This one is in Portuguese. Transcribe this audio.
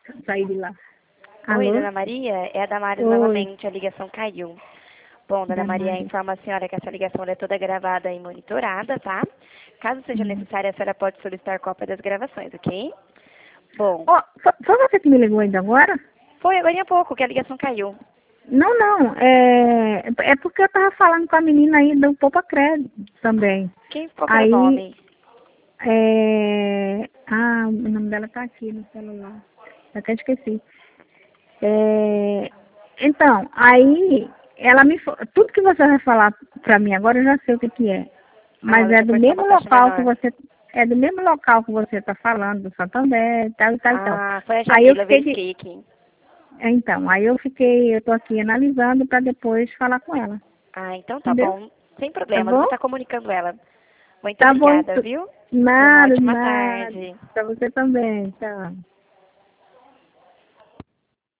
sair de lá. Oi, Alô? dona Maria, é a Damares Oi, novamente, a ligação caiu. Bom, dona Maria, Damares. informa a senhora que essa ligação é toda gravada e monitorada, tá? Caso seja Hum. necessária, a senhora pode solicitar cópia das gravações, ok? Bom, Ó, foi você que me ligou ainda agora? foi agora há pouco que a ligação caiu. Não, não. É porque eu tava falando com a menina aí do Poupa Crédito também. Qual que era o Aí, nome? o nome dela tá aqui no celular. Eu até esqueci. É, então, aí ela tudo que você vai falar pra mim agora eu já sei o que que é. Ah, Mas ela é já do foi só mesmo uma taxa local que menor. você é do mesmo local que você tá falando, do Santander, tal, tal, tal. Ah, foi a Aí eu Jamila, eu fiquei de, verifiquei aqui. então, eu tô aqui analisando para depois falar com ela. Ah, então tá Entendeu? bom. Sem Tá problemas, vou bom? estar comunicando ela. Muito Tá bom, obrigada, então. viu? Tenha uma Nada, ótima nada. tarde. Pra você também, tchau.